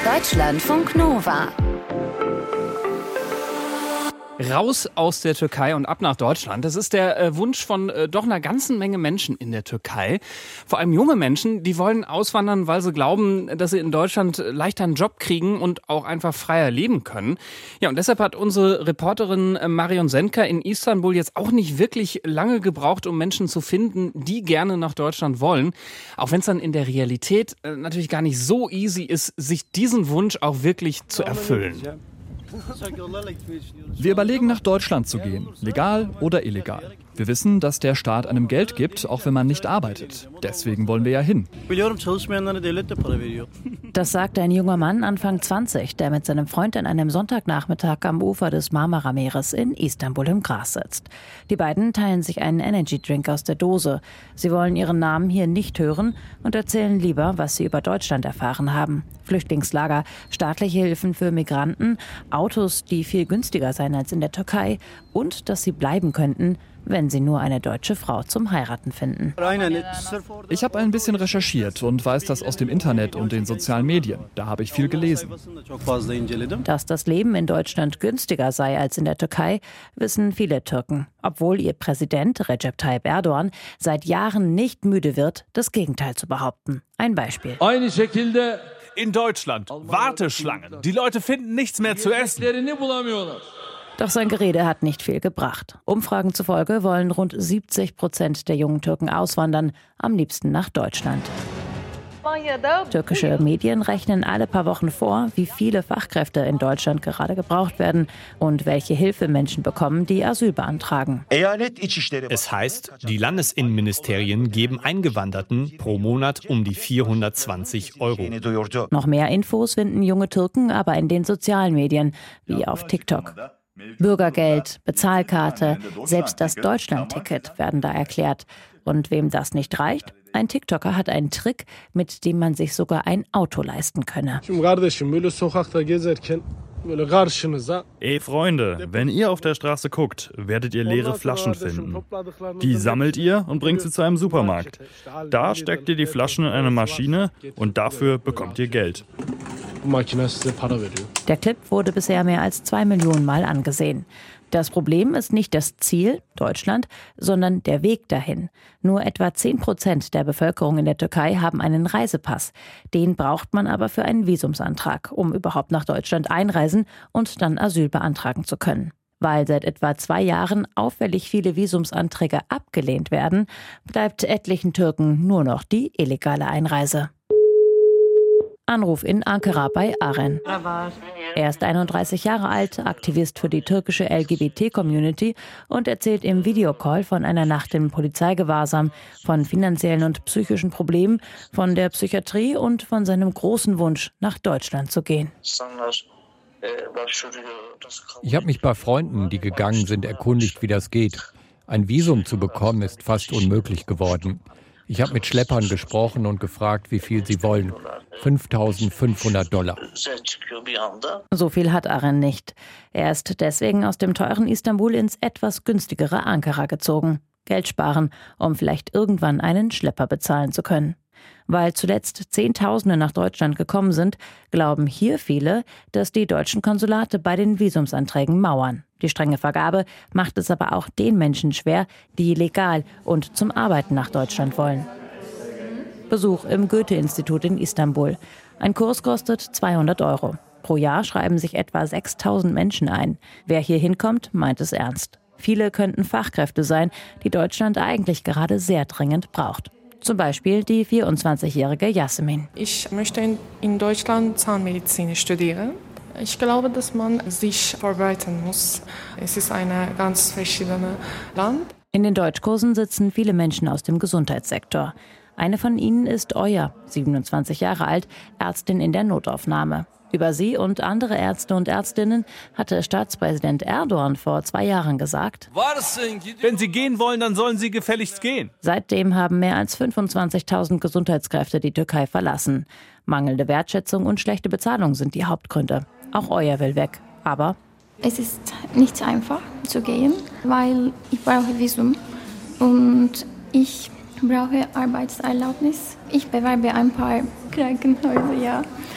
Deutschlandfunk Nova. Raus aus der Türkei und ab nach Deutschland. Das ist der Wunsch von doch einer ganzen Menge Menschen in der Türkei. Vor allem junge Menschen, die wollen auswandern, weil sie glauben, dass sie in Deutschland leichter einen Job kriegen und auch einfach freier leben können. Ja, und deshalb hat unsere Reporterin Marion Sendker in Istanbul jetzt auch nicht wirklich lange gebraucht, um Menschen zu finden, die gerne nach Deutschland wollen. Auch wenn es dann in der Realität natürlich gar nicht so easy ist, sich diesen Wunsch auch wirklich zu erfüllen. Wir überlegen, nach Deutschland zu gehen, legal oder illegal. Wir wissen, dass der Staat einem Geld gibt, auch wenn man nicht arbeitet. Deswegen wollen wir ja hin. Das sagt ein junger Mann Anfang 20, der mit seinem Freund an einem Sonntagnachmittag am Ufer des Marmara-Meeres in Istanbul im Gras sitzt. Die beiden teilen sich einen Energy-Drink aus der Dose. Sie wollen ihren Namen hier nicht hören und erzählen lieber, was sie über Deutschland erfahren haben. Flüchtlingslager, staatliche Hilfen für Migranten, Autos, die viel günstiger seien als in der Türkei und dass sie bleiben könnten, wenn sie nur eine deutsche Frau zum Heiraten finden. Ich habe ein bisschen recherchiert und weiß das aus dem Internet und den sozialen Medien. Da habe ich viel gelesen. Dass das Leben in Deutschland günstiger sei als in der Türkei, wissen viele Türken. Obwohl ihr Präsident Recep Tayyip Erdoğan seit Jahren nicht müde wird, das Gegenteil zu behaupten. Ein Beispiel. In Deutschland Warteschlangen. Die Leute finden nichts mehr zu essen. Doch sein Gerede hat nicht viel gebracht. Umfragen zufolge wollen rund 70% der jungen Türken auswandern, am liebsten nach Deutschland. Türkische Medien rechnen alle paar Wochen vor, wie viele Fachkräfte in Deutschland gerade gebraucht werden und welche Hilfe Menschen bekommen, die Asyl beantragen. Es heißt, die Landesinnenministerien geben Eingewanderten pro Monat um die 420 €. Noch mehr Infos finden junge Türken aber in den sozialen Medien, wie auf TikTok. Bürgergeld, Bezahlkarte, selbst das Deutschlandticket werden da erklärt. Und wem das nicht reicht, ein TikToker hat einen Trick, mit dem man sich sogar ein Auto leisten könne. Ey Freunde, wenn ihr auf der Straße guckt, werdet ihr leere Flaschen finden. Die sammelt ihr und bringt sie zu einem Supermarkt. Da steckt ihr die Flaschen in eine Maschine und dafür bekommt ihr Geld. Der Clip wurde bisher mehr als 2 Millionen Mal angesehen. Das Problem ist nicht das Ziel, Deutschland, sondern der Weg dahin. Nur etwa 10% der Bevölkerung in der Türkei haben einen Reisepass. Den braucht man aber für einen Visumsantrag, um überhaupt nach Deutschland einreisen und dann Asyl beantragen zu können. Weil seit etwa 2 Jahren auffällig viele Visumsanträge abgelehnt werden, bleibt etlichen Türken nur noch die illegale Einreise. Anruf in Ankara bei Aren. Er ist 31 Jahre alt, Aktivist für die türkische LGBT-Community und erzählt im Videocall von einer Nacht im Polizeigewahrsam, von finanziellen und psychischen Problemen, von der Psychiatrie und von seinem großen Wunsch, nach Deutschland zu gehen. Ich habe mich bei Freunden, die gegangen sind, erkundigt, wie das geht. Ein Visum zu bekommen, ist fast unmöglich geworden. Ich habe mit Schleppern gesprochen und gefragt, wie viel sie wollen. $5.500. So viel hat Aren nicht. Er ist deswegen aus dem teuren Istanbul ins etwas günstigere Ankara gezogen. Geld sparen, um vielleicht irgendwann einen Schlepper bezahlen zu können. Weil zuletzt Zehntausende nach Deutschland gekommen sind, glauben hier viele, dass die deutschen Konsulate bei den Visumsanträgen mauern. Die strenge Vergabe macht es aber auch den Menschen schwer, die legal und zum Arbeiten nach Deutschland wollen. Besuch im Goethe-Institut in Istanbul. Ein Kurs kostet 200 €. Pro Jahr schreiben sich etwa 6.000 Menschen ein. Wer hier hinkommt, meint es ernst. Viele könnten Fachkräfte sein, die Deutschland eigentlich gerade sehr dringend braucht. Zum Beispiel die 24-jährige Yasemin. Ich möchte in Deutschland Zahnmedizin studieren. Ich glaube, dass man sich vorbereiten muss. Es ist ein ganz verschiedenes Land. In den Deutschkursen sitzen viele Menschen aus dem Gesundheitssektor. Eine von ihnen ist Oya, 27 Jahre alt, Ärztin in der Notaufnahme. Über sie und andere Ärzte und Ärztinnen hatte Staatspräsident Erdoğan vor 2 Jahren gesagt: Wenn Sie gehen wollen, dann sollen Sie gefälligst gehen. Seitdem haben mehr als 25.000 Gesundheitskräfte die Türkei verlassen. Mangelnde Wertschätzung und schlechte Bezahlung sind die Hauptgründe. Auch Oya will weg, aber es ist nicht einfach zu gehen, weil ich brauche Visum und ich brauche Arbeitserlaubnis. Ich bewerbe ein paar Krankenhäuser, ja.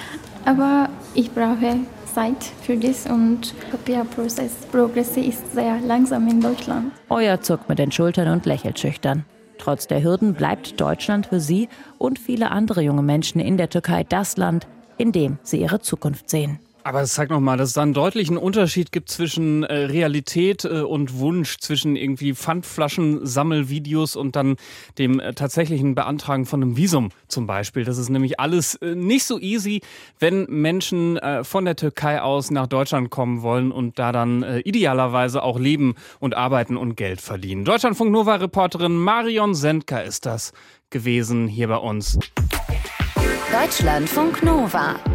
Aber ich brauche Zeit für das und Papierprozess ist sehr langsam in Deutschland. Oya zuckt mit den Schultern und lächelt schüchtern. Trotz der Hürden bleibt Deutschland für sie und viele andere junge Menschen in der Türkei das Land, in dem sie ihre Zukunft sehen. Aber es zeigt nochmal, dass es da einen deutlichen Unterschied gibt zwischen Realität und Wunsch, zwischen irgendwie Pfandflaschen-Sammelvideos und dann dem tatsächlichen Beantragen von einem Visum zum Beispiel. Das ist nämlich alles nicht so easy, wenn Menschen von der Türkei aus nach Deutschland kommen wollen und da dann idealerweise auch leben und arbeiten und Geld verdienen. Deutschlandfunk Nova-Reporterin Marion Sendka ist das gewesen hier bei uns. Deutschlandfunk Nova.